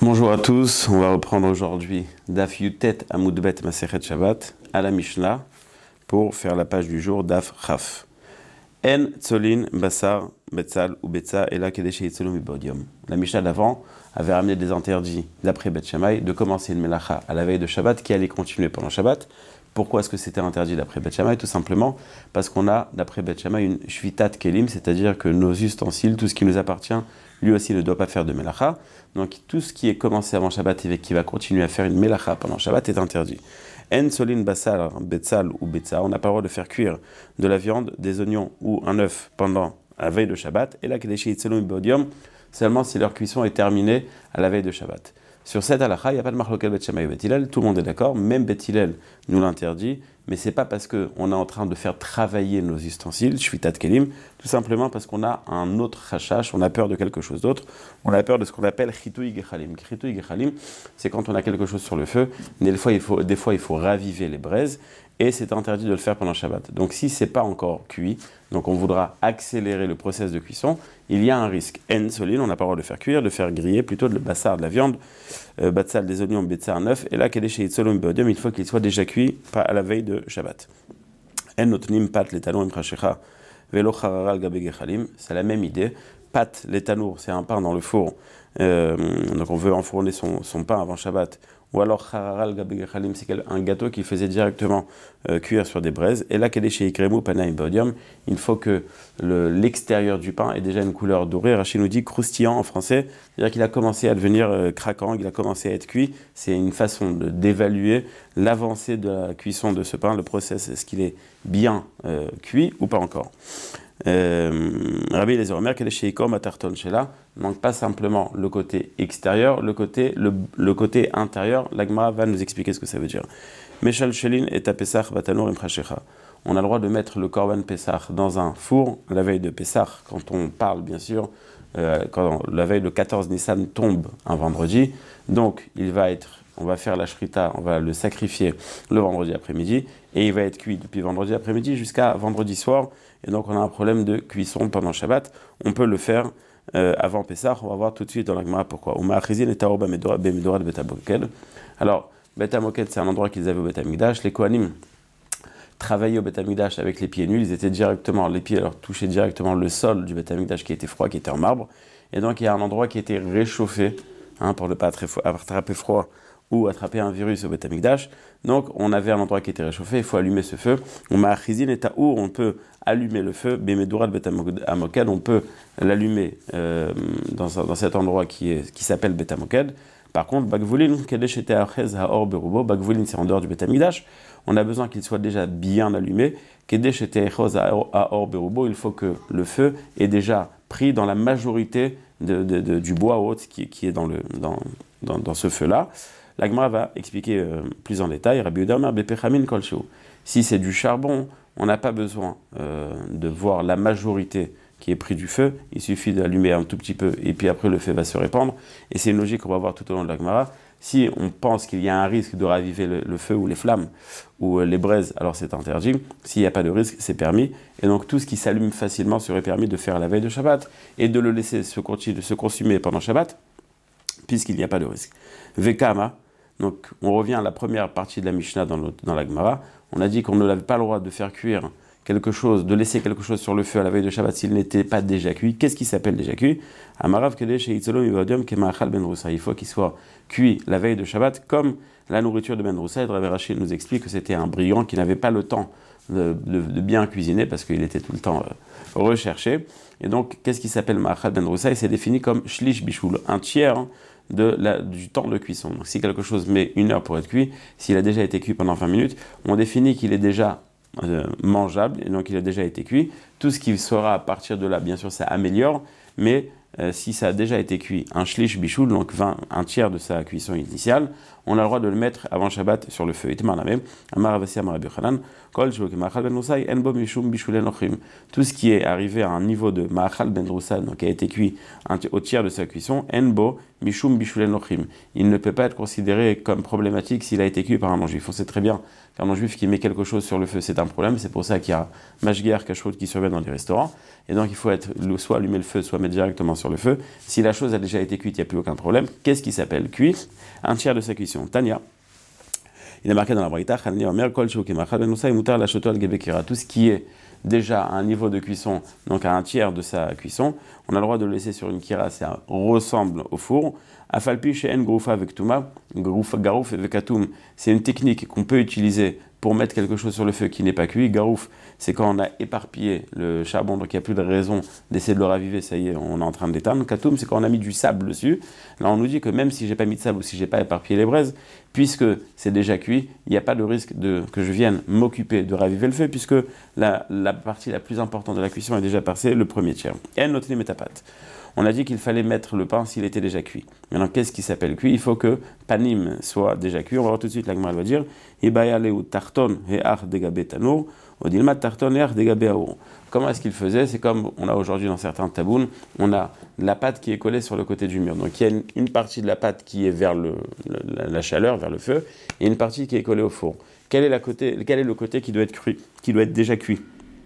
Bonjour à tous, on va reprendre aujourd'hui Daf Yutet Amoudbet Masechet Shabbat à la Mishnah pour faire la page du jour Daf Chaf. En Tzolin Basar Betzal ou Betza Ela Kedesh Yitzolum Ibodium. La Mishnah d'avant avait ramené des interdits d'après Bet Shammai de commencer une melacha à la veille de Shabbat qui allait continuer pendant Shabbat. Pourquoi est-ce que c'était interdit d'après Bet Shammai? Tout simplement parce qu'on a d'après Bet Shammai une shvitat kelim, c'est-à-dire que nos ustensiles, tout ce qui nous appartient, lui aussi ne doit pas faire de melacha. Donc tout ce qui est commencé avant Shabbat et qui va continuer à faire une melacha pendant Shabbat est interdit. En solin basal, betzal ou betza, on n'a pas le droit de faire cuire de la viande, des oignons ou un œuf pendant la veille de Shabbat. Et là, kedeshi yitzolum bodium, seulement si leur cuisson est terminée à la veille de Shabbat. Sur cette halakha, il n'y a pas de marloquet Bet Shammai ou Bet Hillel, tout le monde est d'accord, même Bet Hillel nous l'interdit, mais c'est pas parce qu'on est en train de faire travailler nos ustensiles, shvitat kelim, tout simplement parce qu'on a un autre chashash, on a peur de quelque chose d'autre, on a peur de ce qu'on appelle chitouy gechalim. Chitouy gechalim, c'est quand on a quelque chose sur le feu, mais des fois il faut raviver les braises, et c'est interdit de le faire pendant Shabbat. Donc si c'est pas encore cuit, donc on voudra accélérer le process de cuisson, il y a un risque. En solin, on n'a pas le droit de le faire cuire, de faire griller, plutôt de le bassar de la viande, batsal des oignons, betsa un œuf, et là, kedesh yitzolum bodium, il faut qu'il soit déjà cuit, pas à la veille de Shabbat. En notnim pat l'étalon imchashecha, velo chararal gabe gechalim, c'est la même idée. Pat l'étanour, c'est un pain dans le four, donc on veut enfourner son pain avant Shabbat. Ou alors chararal gabe gechalim, c'est un gâteau qu'il faisait directement cuire sur des braises. Et là, kedesh yikremu panaim bodium, il faut que l'extérieur du pain ait déjà une couleur dorée. Rachid nous dit croustillant en français, c'est-à-dire qu'il a commencé à devenir craquant, il a commencé à être cuit. C'est une façon d'évaluer l'avancée de la cuisson de ce pain, le process, est-ce qu'il est bien cuit ou pas encore. Rabbi Eliezer Omer, kedesh yikom atarton shela, manque pas simplement le côté extérieur, le côté intérieur. L'Agmara va nous expliquer ce que ça veut dire. Meshal shelin et Pesach batanur imchashecha. On a le droit de mettre le korban Pesach dans un four la veille de Pesach, quand on parle bien sûr, quand la veille de 14 Nissan tombe un vendredi. Donc on va faire la shrita, on va le sacrifier le vendredi après-midi, et il va être cuit depuis vendredi après-midi jusqu'à vendredi soir. Et donc on a un problème de cuisson pendant Shabbat. On peut le faire avant Pessah. On va voir tout de suite dans la Gemara pourquoi. Alors, Bet HaMoked, c'est un endroit qu'ils avaient au Bet HaMikdash. Les Kohanim travaillaient au Bet HaMikdash avec les pieds nus. Ils étaient les pieds leur touchaient directement le sol du Bet HaMikdash qui était froid, qui était en marbre. Et donc il y a un endroit qui était réchauffé, pour ne pas attraper froid ou attraper un virus au Bet HaMikdash. Donc on avait un endroit qui était réchauffé, il faut allumer ce feu. On peut allumer le feu, Bemedoura de Bet HaMoked, on peut l'allumer dans cet endroit qui s'appelle Bet HaMoked. Par contre, Bagvulin, Kedesh était Achez Haor Berubo, Bagvulin c'est en dehors du Bet HaMikdash, on a besoin qu'il soit déjà bien allumé. Kedesh était Achez Haor Berubo, il faut que le feu ait déjà pris dans la majorité du bois haut qui est dans ce feu-là. La Gemara va expliquer plus en détail. Rabbi Yehuda Omer bepechamin kol shehu. Si c'est du charbon, on n'a pas besoin de voir la majorité qui est pris du feu. Il suffit d'allumer un tout petit peu et puis après le feu va se répandre. Et c'est une logique qu'on va voir tout au long de la Gemara. Si on pense qu'il y a un risque de raviver le feu ou les flammes ou les braises, alors c'est interdit. S'il n'y a pas de risque, c'est permis. Et donc tout ce qui s'allume facilement serait permis de faire la veille de Shabbat et de le laisser se consumer pendant Shabbat, puisqu'il n'y a pas de risque. Vekama. Donc, on revient à la première partie de la Mishnah dans la Gemara. On a dit qu'on n'avait pas le droit de faire cuire quelque chose, de laisser quelque chose sur le feu à la veille de Shabbat s'il n'était pas déjà cuit. Qu'est-ce qui s'appelle déjà cuit? Amarav kedesh yitzolom ibodium kema'achal ben rusa. Il faut qu'il soit cuit la veille de Shabbat comme la nourriture de ben rusa. Et Rabbi Rachid nous explique que c'était un brigand qui n'avait pas le temps de bien cuisiner parce qu'il était tout le temps recherché. Et donc, qu'est-ce qui s'appelle ma'achal ben rusa? Et c'est défini comme shlish bishul, un tiers du temps de cuisson. Donc si quelque chose met 1 heure pour être cuit, s'il a déjà été cuit pendant 20 minutes, on définit qu'il est déjà mangeable, et donc il a déjà été cuit. Tout ce qui sera à partir de là, bien sûr, ça améliore, mais si ça a déjà été cuit, un shlish bishul, donc un tiers de sa cuisson initiale, on a le droit de le mettre avant Shabbat sur le feu. Tout ce qui est arrivé à un niveau de ma'achal ben rusa, donc qui a été cuit au tiers de sa cuisson, enbo mishum bishulen lochim. Il ne peut pas être considéré comme problématique s'il a été cuit par un non-juif. On sait très bien qu'un non-juif qui met quelque chose sur le feu, c'est un problème. C'est pour ça qu'il y a mashgiach kashrut qui surveille dans les restaurants. Et donc il faut soit allumer le feu, soit mettre directement sur sur le feu. Si la chose a déjà été cuite, il n'y a plus aucun problème. Qu'est-ce qui s'appelle cuit? Un tiers de sa cuisson. Tania. Il est marqué dans la Braïta, tout ce qui est déjà à un niveau de cuisson, donc à un tiers de sa cuisson, on a le droit de le laisser sur une kira, ça ressemble au four. Afalpi chez En Groufa avec Touma, Garouf et Vekatum, c'est une technique qu'on peut utiliser pour mettre quelque chose sur le feu qui n'est pas cuit. Garouf, c'est quand on a éparpillé le charbon, donc il n'y a plus de raison d'essayer de le raviver, ça y est, on est en train de l'éteindre. Katoum, c'est quand on a mis du sable dessus. Là, on nous dit que même si j'ai pas mis de sable ou si j'ai pas éparpillé les braises, puisque c'est déjà cuit, il n'y a pas de risque que je vienne m'occuper de raviver le feu, puisque la partie la plus importante de la cuisson est déjà passée, le premier tiers. Et notez mes tapates. On a dit qu'il fallait mettre le pain s'il était déjà cuit. Maintenant, qu'est-ce qui s'appelle cuit? Il faut que panim soit déjà cuit. On va voir tout de suite, la Gemara va dire tarton tanur, odilma tarton aour. Comment est-ce qu'il faisait? C'est comme on a aujourd'hui dans certains tabounes, on a la pâte qui est collée sur le côté du mur. Donc il y a une partie de la pâte qui est vers la chaleur, vers le feu, et une partie qui est collée au four. Quel est le côté qui doit être cuit, qui doit être déjà cuit?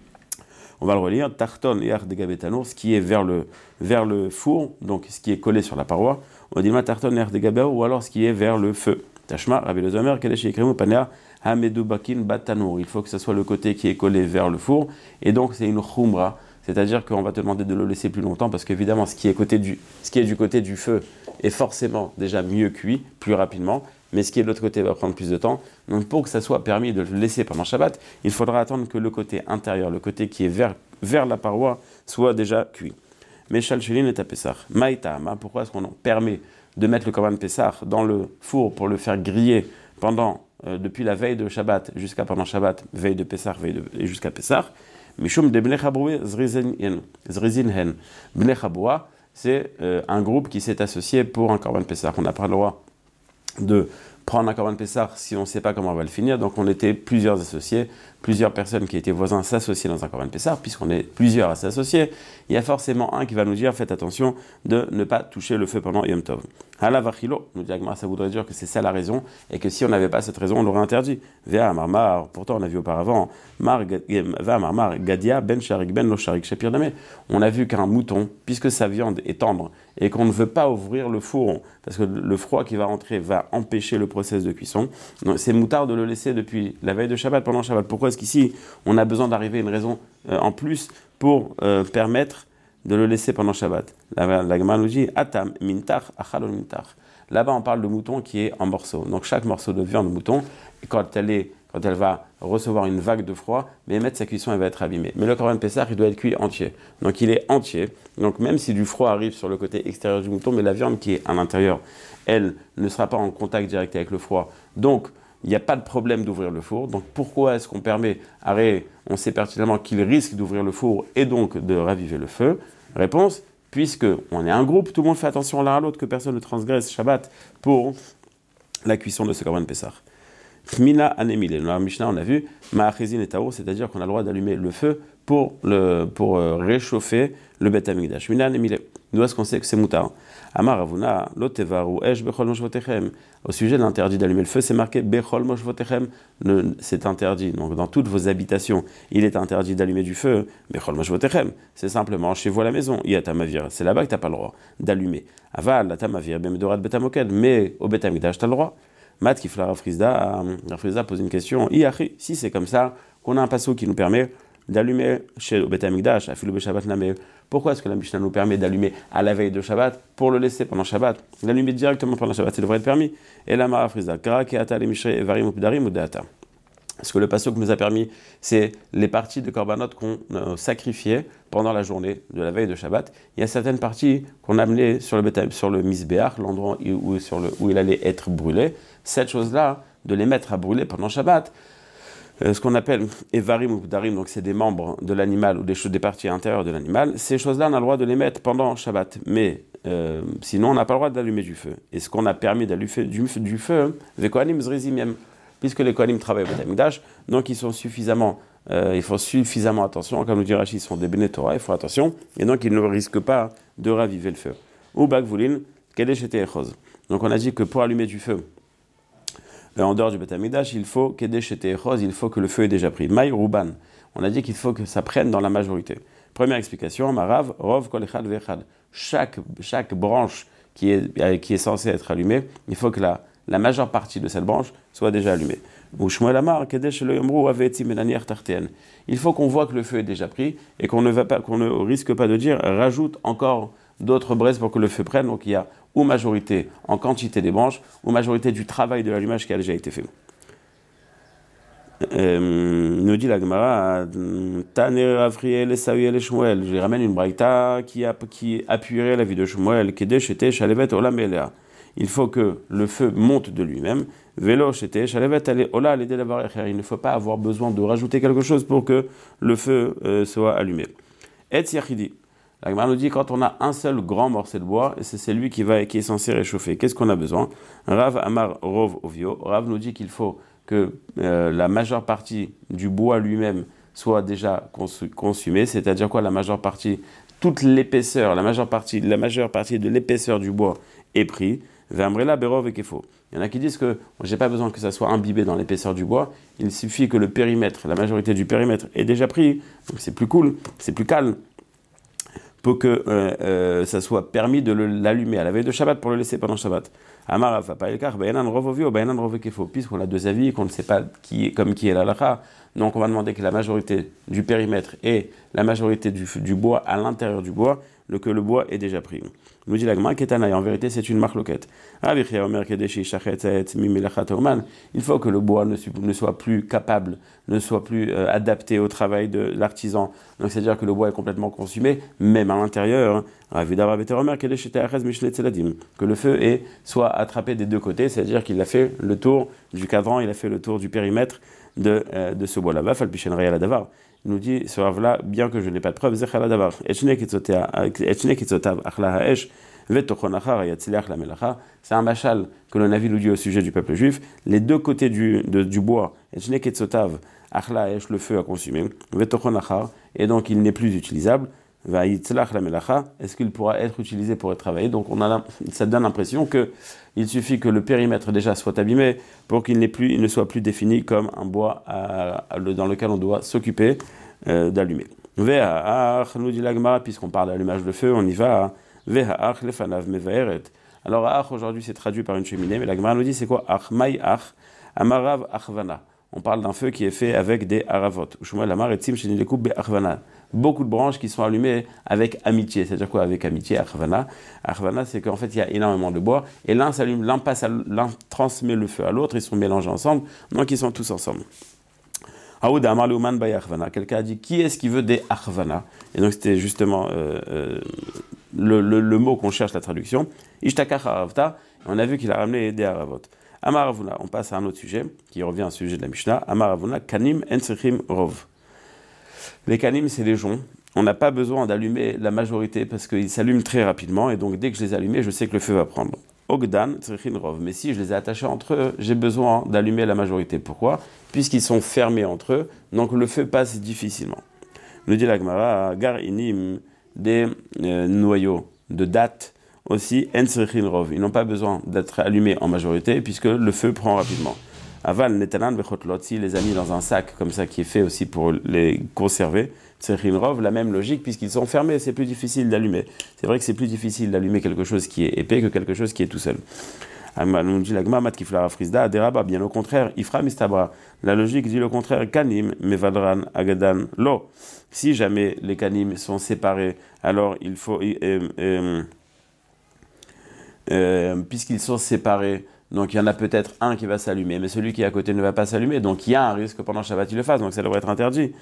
On va le relire, tarton et ardegabetanour, ce qui est vers le four, donc ce qui est collé sur la paroi, on dit tarton et ardegabetanour, ou alors ce qui est vers le feu. Tashma, Rabbi Lezomer, Kadesh Yekremu, Panea, Hamedou Bakin, Batanour. Il faut que ce soit le côté qui est collé vers le four, et donc c'est une khumra, c'est-à-dire qu'on va te demander de le laisser plus longtemps, parce qu'évidemment, ce qui est du côté du feu est forcément déjà mieux cuit, plus rapidement, mais ce qui est de l'autre côté va prendre plus de temps. Donc pour que ça soit permis de le laisser pendant Shabbat, il faudra attendre que le côté intérieur, le côté qui est vers la paroi, soit déjà cuit. Mais Shalchelin est à Pessah. Maïtama, pourquoi est-ce qu'on permet de mettre le Korban Pessah dans le four pour le faire griller depuis la veille de Shabbat jusqu'à pendant Shabbat, veille de Pessah, et jusqu'à Pessah? Mishum de Bnei Chaboué Zrizinhen. Bnei Chaboué, c'est un groupe qui s'est associé pour un Korban Pessah. On n'a pas le droit de prendre un Korban Pessah si on ne sait pas comment on va le finir. Donc on était plusieurs associés, plusieurs personnes qui étaient voisins s'associer dans un Korban Pessah. Puisqu'on est plusieurs à s'associer, il y a forcément un qui va nous dire faites attention de ne pas toucher le feu pendant Yom Tov. Hala vachilo, nous dit Agmara, ça voudrait dire que c'est ça la raison et que si on n'avait pas cette raison, on l'aurait interdit. Vea marmar, pourtant on a vu auparavant, Vea marmar, Gadia ben sharik ben lo sharik shapir dame. On a vu qu'un mouton, puisque sa viande est tendre et qu'on ne veut pas ouvrir le four parce que le froid qui va rentrer va empêcher le process de cuisson. Donc c'est moutard de le laisser depuis la veille de Shabbat pendant Shabbat. Pourquoi est-ce qu'ici on a besoin d'arriver à une raison en plus pour permettre de le laisser pendant Shabbat? La Gemara nous dit Atam mintar achalon mintar. Là-bas on parle de mouton qui est en morceaux. Donc chaque morceau de viande de mouton, quand elle va recevoir une vague de froid, mais mettre sa cuisson, elle va être abîmée. Mais le Korban Pessah, il doit être cuit entier. Donc il est entier. Donc même si du froid arrive sur le côté extérieur du mouton, mais la viande qui est à l'intérieur, elle ne sera pas en contact direct avec le froid. Donc il n'y a pas de problème d'ouvrir le four. Donc pourquoi est-ce qu'on permet, on sait pertinemment qu'il risque d'ouvrir le four et donc de raviver le feu? Réponse, puisque on est un groupe, tout le monde fait attention l'un à l'autre, que personne ne transgresse Shabbat pour la cuisson de ce Korban Pessah. Mina anemile. Dans la Mishnah, on a vu Ma'achezin et Taour, c'est-à-dire qu'on a le droit d'allumer le feu pour réchauffer le Beth Amikdash. Mina anemile. D'où est-ce qu'on sait que c'est moutard? Amar Ravuna, lotevaru esh bechol moshvotechem. Au sujet de l'interdit d'allumer le feu, c'est marqué bechol moshvotechem. C'est interdit. Donc dans toutes vos habitations, il est interdit d'allumer du feu. Bechol moshvotechem. C'est simplement chez vous à la maison. Yatamavir. C'est là-bas que tu n'as pas le droit d'allumer. Aval, la tamavir, bemedorat betamoked. Mais au Beth Amikdash, tu as le droit. Mat Kifla Rafrizda pose une question. Si c'est comme ça, qu'on a un passage qui nous permet d'allumer chez le Beth Amikdash, Afilou Shabbat Name, pourquoi est-ce que la Mishnah nous permet d'allumer à la veille de Shabbat pour le laisser pendant Shabbat? L'allumer directement pendant Shabbat, ça devrait être permis. Et la Marafrizda, Kara Keata le Mishrei Evarim Updarim ou Deata. Ce que le passage nous a permis, c'est les parties de Korbanot qu'on sacrifiait pendant la journée de la veille de Shabbat. Il y a certaines parties qu'on amenait sur le Misbéach, l'endroit où il allait être brûlé. Cette chose-là, de les mettre à brûler pendant Shabbat, ce qu'on appelle Evarim ou Darim, donc c'est des membres de l'animal ou des parties intérieures de l'animal, ces choses-là, on a le droit de les mettre pendant Shabbat. Mais sinon, on n'a pas le droit d'allumer du feu. Et ce qu'on a permis d'allumer du feu, les Kohanim Zrizim, puisque les Kohanim travaillent au Beth Amikdash, donc ils font suffisamment attention, comme nous dit Rashi, ils sont des Bnei Torah, ils font attention, et donc ils ne risquent pas de raviver le feu. Ou Bagvulin, Kedesh et Echos. Donc on a dit que pour allumer du feu, en dehors du Beth Amikdash, il faut Kedesh et Echos, il faut que le feu ait déjà pris. Maï Ruban, on a dit qu'il faut que ça prenne dans la majorité. Première explication, Marav, Rov, Kol Echad Ve'echad. Chaque branche qui est censée être allumée, il faut que la majeure partie de cette branche soit déjà allumée. Il faut qu'on voit que le feu est déjà pris et qu'on ne risque pas de dire rajoute encore d'autres braises pour que le feu prenne. Donc il y a ou majorité en quantité des branches ou majorité du travail de l'allumage qui a déjà été fait. Nous dit la Gemara, Taner Avriel Esaüel et Shmuel. Je ramène une braïta qui appuierait la vie de Shmuel, Kedesh était Shalevet Olam Elea. Il faut que le feu monte de lui-même. Vélo était Shalevet Ola l'aider d'avoir. Il ne faut pas avoir besoin de rajouter quelque chose pour que le feu soit allumé. Et Yachidi. La Gemara nous dit quand on a un seul grand morceau de bois, et c'est celui qui est censé réchauffer. Qu'est-ce qu'on a besoin? Rav Amar Rov Ovio. Rav nous dit qu'il faut que la majeure partie du bois lui-même soit déjà consumée, c'est-à-dire quoi la majeure partie, toute l'épaisseur, la majeure partie de l'épaisseur du bois est prise. V'amrela berov et kefo. Il y en a qui disent que j'ai pas besoin que ça soit imbibé dans l'épaisseur du bois, il suffit que le périmètre, la majorité du périmètre est déjà pris, donc c'est plus cool, c'est plus calme, pour que ça soit permis de l'allumer à la veille de Shabbat pour le laisser pendant Shabbat. Amar va pas écart, puisqu'on a deux avis et qu'on ne sait pas qui est l'halakha, donc on va demander que la majorité du périmètre et la majorité du bois à l'intérieur du bois, que le bois est déjà pris. Nous dit la Gemara, Ketanaï, en vérité c'est une marloquette. Il faut que le bois ne soit plus capable, ne soit plus adapté au travail de l'artisan. Donc c'est-à-dire que le bois est complètement consumé, même à l'intérieur. Que le feu soit attrapé des deux côtés, c'est-à-dire qu'il a fait le tour du cadran, il a fait le tour du périmètre de ce bois-là. Il nous dit, ce Rav-là, bien que je n'ai pas de preuve, c'est un machal que le Navi nous dit au sujet du peuple juif. Les deux côtés du bois, le feu a consumé, et donc il n'est plus utilisable. Est-ce qu'il pourra être utilisé pour être travaillé? Donc ça donne l'impression qu'il suffit que le périmètre déjà soit abîmé pour qu'il ne soit plus défini comme un bois dans lequel on doit s'occuper d'allumer. Nous dit la Gemara, puisqu'on parle d'allumage de feu, on y va. Alors Ach aujourd'hui c'est traduit par une cheminée, mais la Gemara nous dit c'est quoi? Ach Maï Ach Amarav Achvana. On parle d'un feu qui est fait avec des haravot. Beaucoup de branches qui sont allumées avec amitié. C'est-à-dire quoi avec amitié? Achvana. Achvana, c'est qu'en fait, il y a énormément de bois. Et l'un s'allume, l'un transmet le feu à l'autre. Ils sont mélangés ensemble. Donc, ils sont tous ensemble. Quelqu'un a dit, qui est-ce qui veut des achvana? Et donc, c'était justement le mot qu'on cherche la traduction. Ishtakach haravta. On a vu qu'il a ramené des haravot. Amaravuna, on passe à un autre sujet, qui revient au sujet de la Mishnah. Amaravuna, kanim entsechim rov. Les kanim, c'est les joncs. On n'a pas besoin d'allumer la majorité parce qu'ils s'allument très rapidement et donc dès que je les allume, je sais que le feu va prendre. Ogdan tsechin rov. Mais si je les ai attachés entre eux, j'ai besoin d'allumer la majorité. Pourquoi? Puisqu'ils sont fermés entre eux, donc le feu passe difficilement. Nous dit la Gemara, gar inim, des noyaux de dattes, aussi, ils n'ont pas besoin d'être allumés en majorité puisque le feu prend rapidement. Aval netanan bechotlot, si les a mis dans un sac comme ça qui est fait aussi pour les conserver, la même logique puisqu'ils sont fermés, c'est plus difficile d'allumer. C'est vrai que c'est plus difficile d'allumer quelque chose qui est épais que quelque chose qui est tout seul. Nous dit la Gemara mat kifla rafrizda deraba, bien au contraire, ifra mistabra. La logique dit le contraire, kanim mevadran agadan lo. Si jamais les kanim sont séparés, alors il faut puisqu'ils sont séparés, donc il y en a peut-être un qui va s'allumer, mais celui qui est à côté ne va pas s'allumer, donc il y a un risque que pendant Shabbat il le fasse, donc ça devrait être interdit.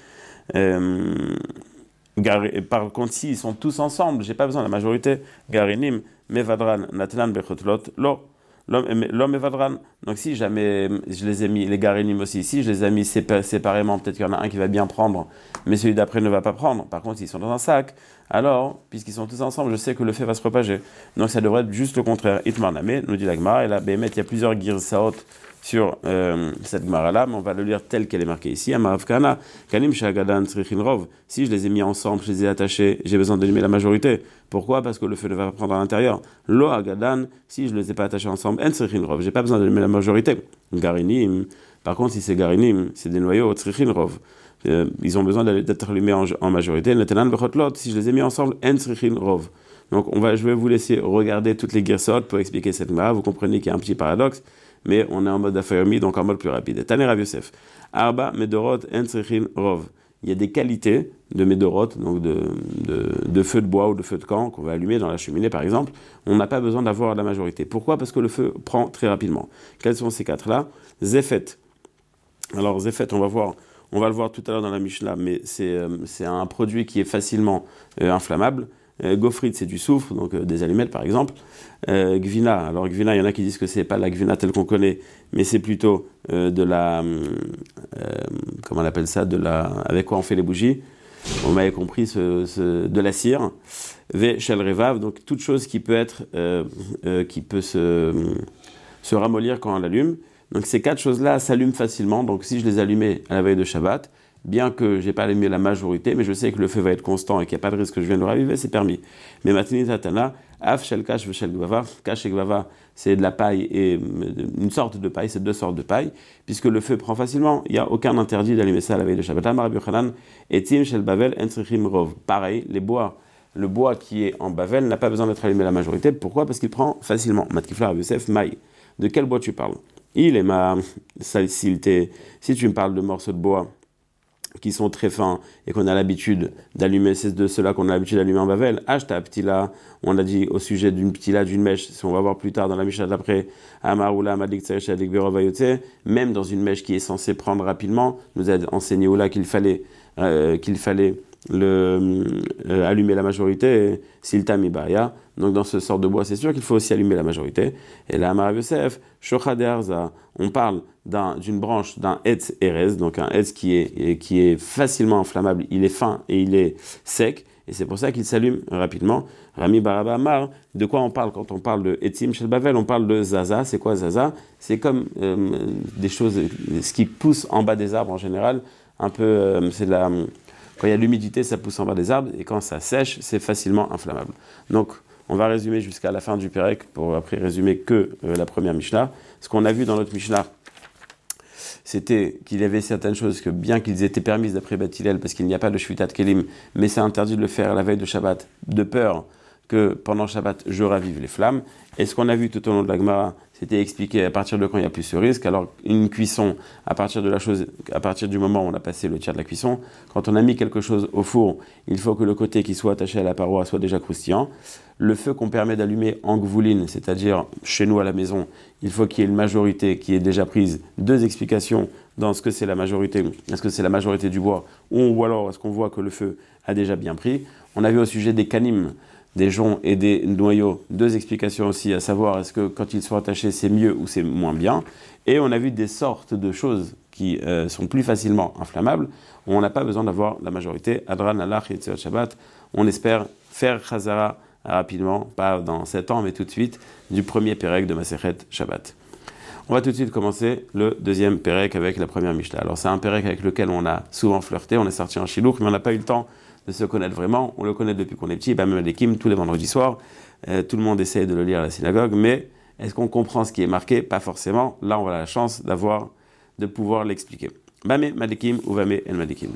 Par contre, s'ils sont tous ensemble, j'ai pas besoin de la majorité. Garinim, mevadran, natlan bechotlot, l'homme evadran. Donc si jamais je les ai mis, les garinim aussi, si je les ai mis séparément, peut-être qu'il y en a un qui va bien prendre, mais celui d'après ne va pas prendre. Par contre, s'ils sont dans un sac, alors, puisqu'ils sont tous ensemble, je sais que le feu va se propager. Donc ça devrait être juste le contraire. Itmar Namé, nous dit la Gemara, et là, Béhémet, il y a plusieurs girsaot sur cette Gemara-là, mais on va le lire telle qu'elle est marquée ici. Amarav Kana, Kanim Shagadan Tsrichin Rov. Si je les ai mis ensemble, je les ai attachés, j'ai besoin d'allumer la majorité. Pourquoi? Parce que le feu ne va pas prendre à l'intérieur. Lo Agadan, si je ne les ai pas attachés ensemble, En Tsrichin Rov, j'ai pas besoin d'allumer la majorité. Garinim, Par contre, si c'est garinim, c'est des noyaux, tzrichin rov. Ils ont besoin d'être allumés en majorité. Si je les ai mis ensemble, en tzrichin rov. Donc, je vais vous laisser regarder toutes les girsot pour expliquer cette mara. Vous comprenez qu'il y a un petit paradoxe, mais on est en mode affayomi, donc en mode plus rapide. Taner Rav Yosef. Arba medorot en tzrichin rov. Il y a des qualités de medorot, donc de feu de bois ou de feu de camp qu'on va allumer dans la cheminée par exemple. On n'a pas besoin d'avoir la majorité. Pourquoi ? Parce que le feu prend très rapidement. Quels sont ces quatre-là ? Zefet. Alors Zefet, on va le voir tout à l'heure dans la Mishnah, mais c'est un produit qui est facilement inflammable. Gofrit, c'est du soufre, donc des allumettes par exemple. Gvina, alors Gvina, il y en a qui disent que c'est pas la Gvina telle qu'on connaît, mais c'est plutôt de la, comment on appelle ça, avec quoi on fait les bougies. On m'avait compris, de la cire. Ve shel revav, donc toute chose qui peut se ramollir quand on l'allume. Donc ces quatre choses-là s'allument facilement. Donc si je les allumais à la veille de Shabbat, bien que je n'ai pas allumé la majorité, mais je sais que le feu va être constant et qu'il n'y a pas de risque que je vienne le raviver, c'est permis. Mais matini tatana, af shel kash ve shel gvava, kash et gvava, c'est de la paille et une sorte de paille, c'est deux sortes de paille, puisque le feu prend facilement, il n'y a aucun interdit d'allumer ça à la veille de Shabbat. Amar Rabbi Yochanan, etim shel bavel en tzrichim rov. Pareil, le bois qui est en bavel n'a pas besoin d'être allumé à la majorité. Pourquoi ? Parce qu'il prend facilement. Matkifla Rabbi Yosef, maï. De quel bois tu parles ? Si tu me parles de morceaux de bois qui sont très fins et qu'on a l'habitude d'allumer, c'est de ceux-là qu'on a l'habitude d'allumer en Bavel. Ashta ptila, on a dit au sujet d'une ptila, d'une mèche, si on va voir plus tard dans la Mishnah d'après, Amaroula, Madik Tsaresh, Adik Berovayote, même dans une mèche qui est censée prendre rapidement, nous a enseigné Oula qu'il fallait allumer la majorité, Silta Mibaya. Donc dans ce sort de bois, c'est sûr qu'il faut aussi allumer la majorité. Et là, Amar Yosef, Shochad Arza, on parle d'une branche d'un Etz Erez, donc un Etz qui est facilement inflammable, il est fin et il est sec, et c'est pour ça qu'il s'allume rapidement. Rami Baraba Amar, de quoi on parle quand on parle de Etzim Shel Bavel ? On parle de Zaza. C'est quoi Zaza ? C'est comme des choses, ce qui pousse en bas des arbres en général, un peu, quand il y a l'humidité, ça pousse en bas des arbres, et quand ça sèche, c'est facilement inflammable. Donc, on va résumer jusqu'à la fin du Pérec, pour après résumer que la première Mishnah. Ce qu'on a vu dans notre Mishnah, c'était qu'il y avait certaines choses que, bien qu'ils étaient permises d'après Beth Hillel, parce qu'il n'y a pas de Shvitat Kelim, mais c'est interdit de le faire à la veille de Shabbat, de peur que pendant Shabbat, je ravive les flammes. Et ce qu'on a vu tout au long de la Gemara, c'était expliqué à partir de quand il n'y a plus ce risque. Alors, une cuisson, à partir du moment où on a passé le tiers de la cuisson, quand on a mis quelque chose au four, il faut que le côté qui soit attaché à la paroi soit déjà croustillant. Le feu qu'on permet d'allumer en gvouline, c'est-à-dire chez nous à la maison, il faut qu'il y ait une majorité qui est déjà prise. Deux explications dans ce que c'est la majorité. Est-ce que c'est la majorité du bois ou alors est-ce qu'on voit que le feu a déjà bien pris ? On a vu au sujet des canim, des joncs et des noyaux, deux explications aussi, à savoir est-ce que quand ils sont attachés c'est mieux ou c'est moins bien. Et on a vu des sortes de choses qui sont plus facilement inflammables, où on n'a pas besoin d'avoir la majorité. Adran, Alach, Yetzer Shabbat, on espère faire Chazara rapidement, pas dans 7 ans, mais tout de suite, du premier Pérec de Masechet Shabbat. On va tout de suite commencer le deuxième Pérec avec la première Mishnah. Alors c'est un Pérec avec lequel on a souvent flirté, on est sorti en Chilouk, mais on n'a pas eu le temps de se connaître vraiment. On le connaît depuis qu'on est petit, même Alekim, tous les vendredis soirs. Tout le monde essaye de le lire à la synagogue, mais est-ce qu'on comprend ce qui est marqué ? Pas forcément. Là, on a la chance de pouvoir l'expliquer. Bame Madikim ou Bame El Madikim.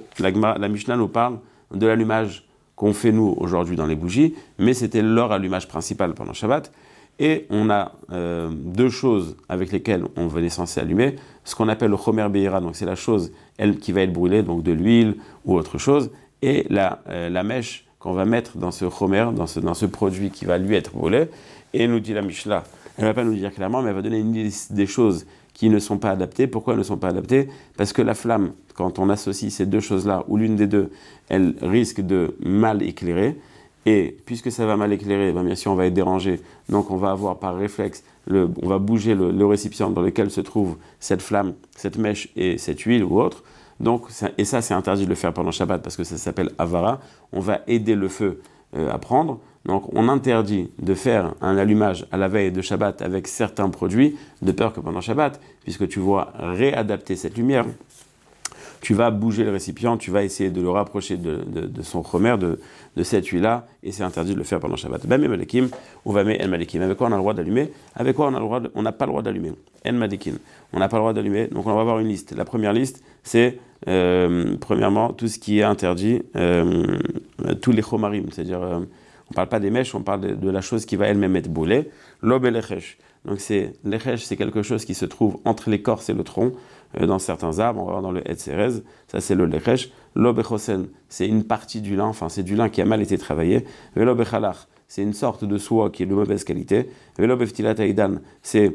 La Mishnah nous parle de l'allumage qu'on fait nous aujourd'hui dans les bougies, mais c'était leur allumage principal pendant Shabbat. Et on a deux choses avec lesquelles on venait censé allumer, ce qu'on appelle le Chomer Beira, donc c'est la chose qui va être brûlée, donc de l'huile ou autre chose, et la mèche qu'on va mettre dans ce Chomer, dans ce produit qui va lui être brûlé. Et nous dit la Mishnah, elle ne va pas nous dire clairement, mais elle va donner une liste des choses qui ne sont pas adaptées. Pourquoi elles ne sont pas adaptées ? Parce que la flamme, quand on associe ces deux choses-là, ou l'une des deux, elle risque de mal éclairer. Et puisque ça va mal éclairer, bien sûr on va être dérangé, donc on va avoir par réflexe, on va bouger le récipient dans lequel se trouve cette flamme, cette mèche et cette huile ou autre. Donc, et ça c'est interdit de le faire pendant Shabbat parce que ça s'appelle Avara, on va aider le feu à prendre. Donc on interdit de faire un allumage à la veille de Shabbat avec certains produits, de peur que pendant Shabbat, puisque tu vois réadapter cette lumière, tu vas bouger le récipient, tu vas essayer de le rapprocher de son chomer, de cette huile-là, et c'est interdit de le faire pendant Shabbat. Ben malekim, ou va en malekim. Avec quoi on a le droit d'allumer? Avec quoi on n'a pas le droit d'allumer? En malekim. On n'a pas le droit d'allumer, donc on va avoir une liste. La première liste, c'est premièrement tout ce qui est interdit, tous les chomarim, c'est-à-dire on ne parle pas des mèches, on parle de la chose qui va elle-même être boulée. Lob et lechesh. Donc lechesh, c'est quelque chose qui se trouve entre l'écorce et le tronc, dans certains arbres, on va voir dans le Etserez, ça c'est le lechesh. Lob et chosen, c'est une partie du lin, enfin c'est du lin qui a mal été travaillé. Velob et chalach, c'est une sorte de soie qui est de mauvaise qualité. Velob et ftilat aidan, c'est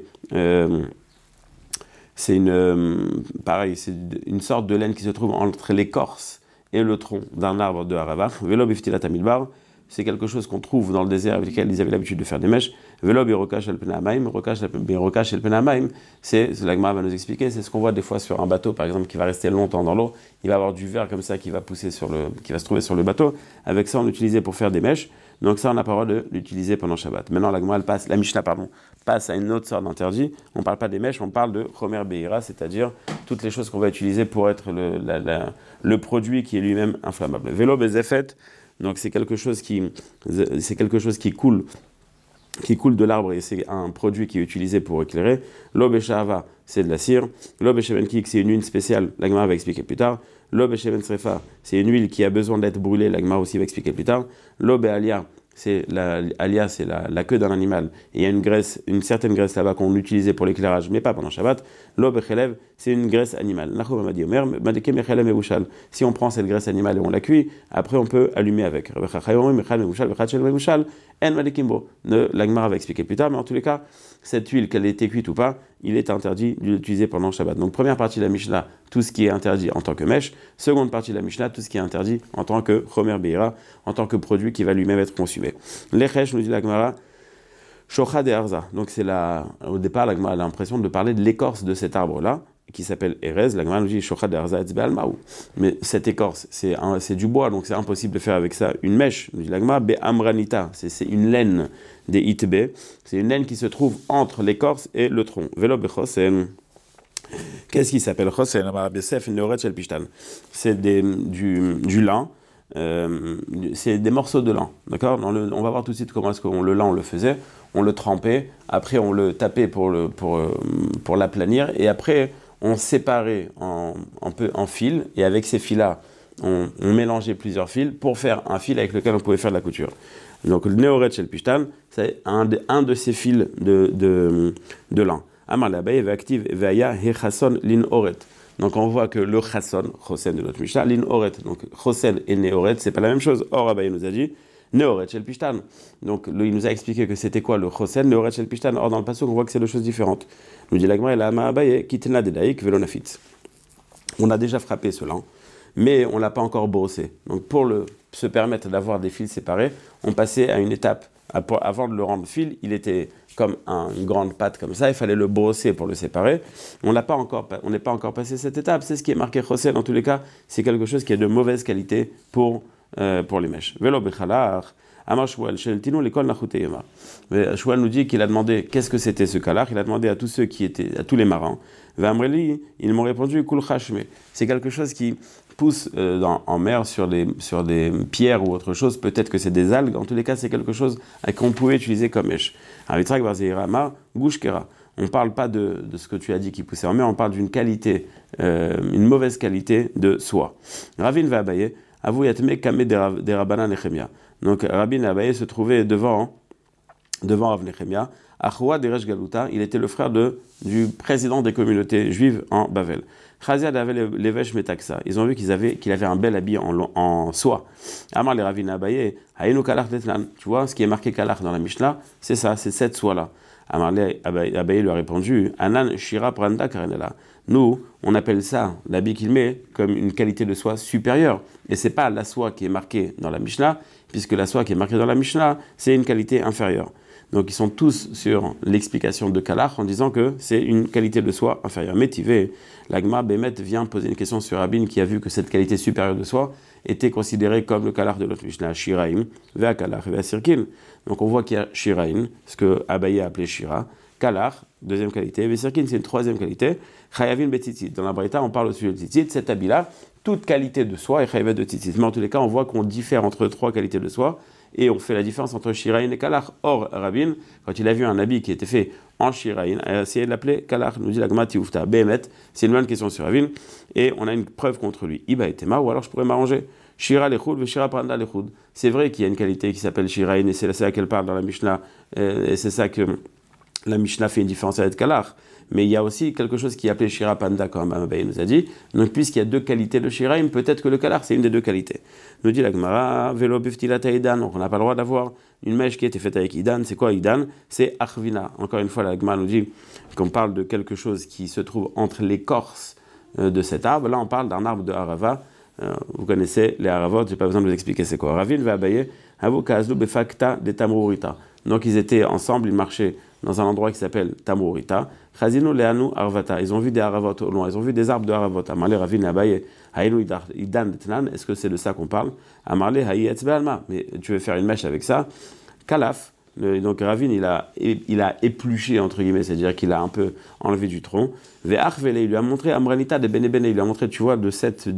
pareil, c'est une sorte de laine qui se trouve entre l'écorce et le tronc d'un arbre de Harava. Velob iftilat amilbar, c'est quelque chose qu'on trouve dans le désert avec lequel ils avaient l'habitude de faire des mèches. Velob irokash el penamaim, rokash el penamaim, c'est la Gemara va nous expliquer, c'est ce qu'on voit des fois sur un bateau par exemple qui va rester longtemps dans l'eau, il va avoir du verre comme ça qui va pousser qui va se trouver sur le bateau. Avec ça on l'utilisait pour faire des mèches. Donc ça, on n'a pas le droit de l'utiliser pendant Shabbat. Maintenant, la Mishnah passe à une autre sorte d'interdit. On ne parle pas des mèches, on parle de Chomer Beira, c'est-à-dire toutes les choses qu'on va utiliser pour être le produit qui est lui-même inflammable. Vélo Bezefet, donc c'est quelque chose qui coule de l'arbre et c'est un produit qui est utilisé pour éclairer. L'Ob Shahava, c'est de la cire. L'Ob Shevenkik, c'est une huile spéciale, la Gemara va expliquer plus tard. L'Ob Sheven Srefa, c'est une huile qui a besoin d'être brûlée, la Gemara aussi va expliquer plus tard. L'Ob Alia, c'est la queue d'un animal. Et il y a une certaine graisse là-bas qu'on utilisait pour l'éclairage, mais pas pendant Shabbat. L'Ob Chelev, c'est une graisse animale. Si on prend cette graisse animale et on la cuit, après on peut allumer avec. La Gemara va expliquer plus tard, mais en tous les cas, cette huile, qu'elle ait été cuite ou pas, il est interdit de l'utiliser pendant Shabbat. Donc première partie de la Mishnah, tout ce qui est interdit en tant que mèche. Seconde partie de la Mishnah, tout ce qui est interdit en tant que Chomer Beira, en tant que produit qui va lui-même être consumé. Lechesh, nous dit la Gemara, Shocha de Arza. Donc au départ, la Gemara a l'impression de parler de l'écorce de cet arbre-là, qui s'appelle Erez. La Gemara nous dit Shocha de Arza etzbe al maou. Mais cette écorce, c'est du bois, donc c'est impossible de faire avec ça une mèche. Nous dit la Gemara, Be Amranita, c'est une laine des Itbe. C'est une laine qui se trouve entre l'écorce et le tronc. Velo Bechosen. Qu'est-ce qui s'appelle Chosen? C'est du lin. C'est des morceaux de lin, d'accord? On va voir tout de suite comment est-ce que le lin on le faisait. On le trempait, après on le tapait pour l'aplanir, et après on séparait en fils, et avec ces fils-là, on mélangeait plusieurs fils pour faire un fil avec lequel on pouvait faire de la couture. Donc le Neoret Shel Pishtan, c'est un de ces fils de lin. Amar l'Abaye active Veaya Hechason Lin Oret. Donc on voit que le Chasson, Chosen de notre Mishnah, Lin Oret. Donc Chosen et Neoret, c'est pas la même chose. Or Abaye nous a dit Neoret Shel Pishtan. Donc il nous a expliqué que c'était quoi le Chosen, Neoret Shel Pishtan. Or dans le passage on voit que c'est deux choses différentes. Nous dit l'Agma et la Ama Abaye Kitena Dedaïk Velonafit. On a déjà frappé ce lin, mais on l'a pas encore brossé. Donc pour se permettre d'avoir des fils séparés, on passait à une étape. Avant de le rendre fil, il était comme une grande pâte comme ça, il fallait le brosser pour le séparer. On n'est pas encore passé cette étape. C'est ce qui est marqué Chosen. Dans tous les cas, c'est quelque chose qui est de mauvaise qualité pour les mèches. Velo bechalar, amar Shmuel, sheltinu l'école nachuteyema. Shmuel nous dit qu'il a demandé qu'est-ce que c'était ce kalar. Il a demandé à tous les marins. Vamreli, ils m'ont répondu kul chashme. C'est quelque chose qui pousse en mer sur des pierres ou autre chose, peut-être que c'est des algues, en tous les cas c'est quelque chose qu'on pouvait utiliser comme mèche. On ne parle pas de ce que tu as dit qui poussait en mer, on parle d'une qualité, une mauvaise qualité de soie. Ravin va Abaye, avou yatme kame des Rabbanan Nechemia. Donc Rabin Abaye se trouvait devant Rav Nechemia. Achoua Deresh Galuta, il était le frère du président des communautés juives en Bavel. Chazia avait l'évêche Metaxa. Ils ont vu qu'il avait un bel habit en soie. Amar les Ravina Abaye, Haïnou Kalach Tetlan. Tu vois, ce qui est marqué Kalach dans la Mishnah, c'est ça, c'est cette soie-là. Amar les Abaye lui a répondu, Anan Shira Pranda Karenela. Nous, on appelle ça, l'habit qu'il met, comme une qualité de soie supérieure. Et c'est pas la soie qui est marquée dans la Mishnah, puisque la soie qui est marquée dans la Mishnah, c'est une qualité inférieure. Donc ils sont tous sur l'explication de Kalach en disant que c'est une qualité de soie inférieure. Métivé, l'Agma Bémet vient poser une question sur Rabin qui a vu que cette qualité supérieure de soie était considérée comme le Kalach de l'autre Mishnah, Shiraim, Vea Kalach, Vea Sirkin. Donc on voit qu'il y a Shiraim, ce que Abaye a appelé Shira, Kalar, deuxième qualité. Vesirkin, c'est une troisième qualité. Chayavin betzitzit. Dans la Braïta, on parle au sujet de tzitzit. Cet habit-là, toute qualité de soie est chayavet de tzitzit. Mais en tous les cas, on voit qu'on diffère entre trois qualités de soie et on fait la différence entre Shiraïn et Kalar. Or, Rabin, quand il a vu un habit qui était fait en Shiraïn, a essayé de l'appeler Kalar. Nous dit la Gemara Tioufta. Behemet, c'est une bonne question sur Rabin et on a une preuve contre lui. Iba et Tema, ou alors je pourrais m'arranger. Shira lechud, Shira pranda lechud. C'est vrai qu'il y a une qualité qui s'appelle Shiraïn et c'est ça qu'elle parle dans la Mishnah. Et c'est ça que la Mishnah fait une différence avec Kalar. Mais il y a aussi quelque chose qui est appelé Shira Panda, comme Amabaye nous a dit. Donc, puisqu'il y a deux qualités de Shiraïm, peut-être que le Kalar, c'est une des deux qualités. Nous dit la Gemara, Velo Biftilat Idan. Donc, on n'a pas le droit d'avoir une mèche qui a été faite avec Idan. C'est quoi Idan? C'est Achvina. Encore une fois, la Gemara nous dit qu'on parle de quelque chose qui se trouve entre l'écorce de cet arbre. Là, on parle d'un arbre de Harava. Vous connaissez les Haravot, je n'ai pas besoin de vous expliquer c'est quoi. Ravin va abayer, Avokazlu Befakta de Tamurita. Donc, ils étaient ensemble, ils marchaient dans un endroit qui s'appelle Tamurita. Chazinu Leanu Arvata. Ils ont vu des Haravot au loin, ils ont vu des arbres de Haravot. Amarle Ravin Abaye, Haïnu Idan Tnan. Est-ce que c'est de ça qu'on parle? Amarle Haï Etzbealma. Mais tu veux faire une mèche avec ça? Kalaf. Donc Ravin, il a épluché, entre guillemets, c'est-à-dire qu'il a un peu enlevé du tronc. Ve'achvele, il lui a montré Amranita de Benebene, il lui a montré, tu vois, de cette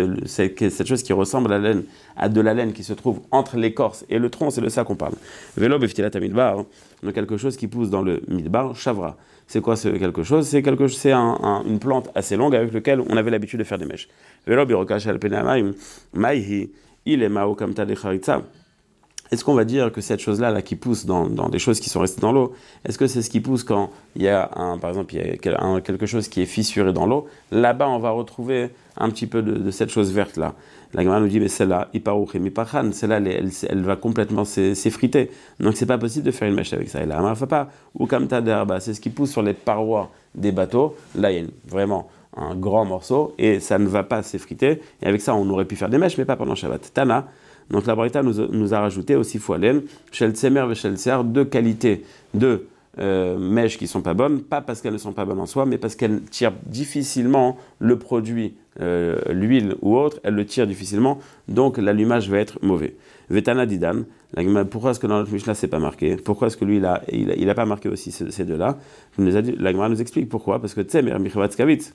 chose qui ressemble à la laine, à de la laine qui se trouve entre l'écorce et le tronc, c'est de ça qu'on parle. Velo beftilat midbar, donc quelque chose qui pousse dans le midbar, chavra. C'est quoi ce quelque chose? C'est une plante assez longue avec laquelle on avait l'habitude de faire des mèches. Velo birokash alpenamaim, maihi, il est mao kamta de charitza. Est-ce qu'on va dire que cette chose-là qui pousse dans des choses qui sont restées dans l'eau, est-ce que c'est ce qui pousse quand il y a par exemple, il y a quelque chose qui est fissuré dans l'eau? Là-bas, on va retrouver un petit peu de cette chose verte-là. La Gemara nous dit, mais celle-là, celle-là, elle va complètement s'effriter. Donc, c'est pas possible de faire une mèche avec ça. Et là, pas ou kamta d'herba, c'est ce qui pousse sur les parois des bateaux. Là, il y a vraiment un grand morceau et ça ne va pas s'effriter. Et avec ça, on aurait pu faire des mèches, mais pas pendant Shabbat. Tana. Donc la Braïta nous a rajouté aussi Foualen, Shel Tsemer ve Shel Tser, deux qualités de mèches qui ne sont pas bonnes, pas parce qu'elles ne sont pas bonnes en soi, mais parce qu'elles tirent difficilement le produit, l'huile ou autre, elles le tirent difficilement, donc l'allumage va être mauvais. Vetana Didan, pourquoi est-ce que dans notre Mishnah c'est pas marqué? Pourquoi est-ce que lui il a pas marqué aussi ces deux-là? La Gemara nous explique pourquoi, parce que Tsemer Michavat Skavitz.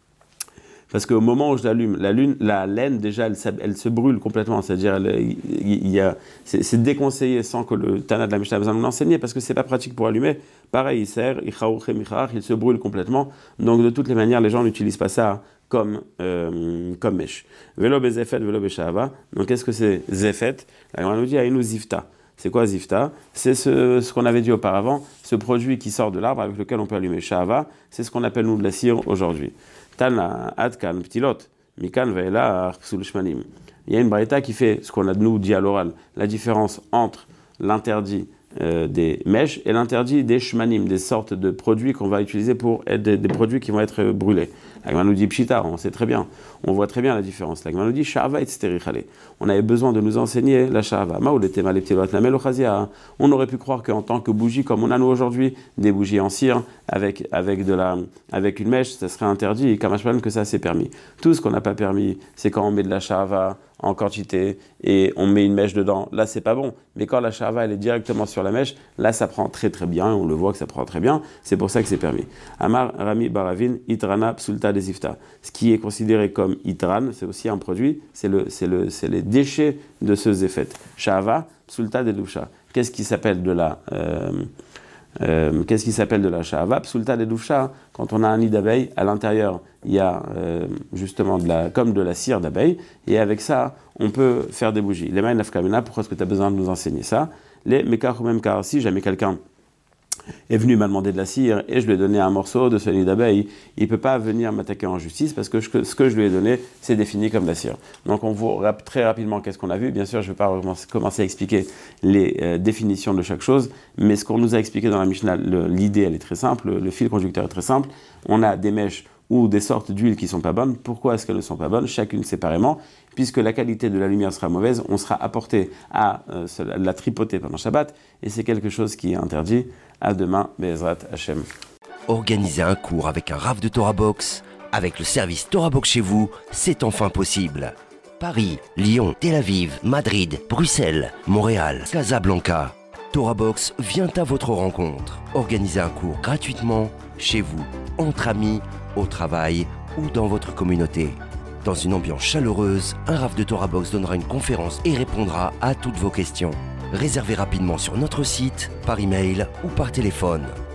Parce qu'au moment où je l'allume, la laine, déjà, elle se brûle complètement. C'est-à-dire, c'est déconseillé sans que le Tana de la Mishnah ait besoin de l'enseigner, parce que c'est pas pratique pour allumer. Pareil, il se brûle complètement. Donc, de toutes les manières, les gens n'utilisent pas ça comme mèche. Velo bezefet, velo beshahava. Donc, qu'est-ce que c'est zefet? La Gemara nous dit, aïnou zifta. C'est quoi zifta? C'est ce qu'on avait dit auparavant, ce produit qui sort de l'arbre avec lequel on peut allumer. Shahava, c'est ce qu'on appelle nous de la cire aujourd'hui. Tana, Adkan, Ptilot, Mikan, Veela, Psul Shmanim. Il y a une braïta qui fait ce qu'on a de nous dit à l'oral, la différence entre l'interdit des mèches et l'interdit des shmanim, des sortes de produits qu'on va utiliser pour être des produits qui vont être brûlés. La Gemara nous dit pshita, on sait très bien, on voit très bien la différence. La Gemara nous dit sha'ava et sterichale. On avait besoin de nous enseigner la sha'ava. On aurait pu croire qu'en tant que bougie, comme on a nous aujourd'hui, des bougies en cire avec une mèche, ça serait interdit et kamashman que ça c'est permis. Tout ce qu'on n'a pas permis, c'est quand on met de la sha'ava en quantité et on met une mèche dedans, là c'est pas bon. Mais quand la sha'ava elle est directement sur la mèche, là ça prend très très bien, on le voit que ça prend très bien, c'est pour ça que c'est permis. Amar Rami Baravin, Itrana Psulta Desifta. Ce qui est considéré comme Itran, c'est aussi un produit, c'est les déchets de ce zéfet. Sha'ava, Psulta Dedusha. Qu'est-ce qui s'appelle de la sha'ava? Psulta Dedusha, quand on a un nid d'abeille, à l'intérieur il y a justement comme de la cire d'abeille, et avec ça, on peut faire des bougies. Les maïn nafkamina, pourquoi est-ce que tu as besoin de nous enseigner ça? Les mekar ou même car si jamais quelqu'un est venu m'a demandé de la cire et je lui ai donné un morceau de ce nid d'abeille, il ne peut pas venir m'attaquer en justice parce que ce que je lui ai donné, c'est défini comme de la cire. Donc on voit très rapidement qu'est-ce qu'on a vu. Bien sûr, je ne vais pas commencer à expliquer les définitions de chaque chose, mais ce qu'on nous a expliqué dans la Mishnah, l'idée elle est très simple, le fil conducteur est très simple. On a des mèches ou des sortes d'huile qui ne sont pas bonnes. Pourquoi est-ce qu'elles ne sont pas bonnes? Chacune séparément, puisque la qualité de la lumière sera mauvaise, on sera apporté à la tripoter pendant Shabbat, et c'est quelque chose qui est interdit. À demain, Be'ezrat Hashem. Organiser un cours avec un Rav de Torah Box, avec le service Torah Box chez vous, c'est enfin possible. Paris, Lyon, Tel Aviv, Madrid, Bruxelles, Montréal, Casablanca. TorahBox vient à votre rencontre. Organisez un cours gratuitement, chez vous, entre amis, au travail ou dans votre communauté. Dans une ambiance chaleureuse, un Rav de TorahBox donnera une conférence et répondra à toutes vos questions. Réservez rapidement sur notre site, par email ou par téléphone.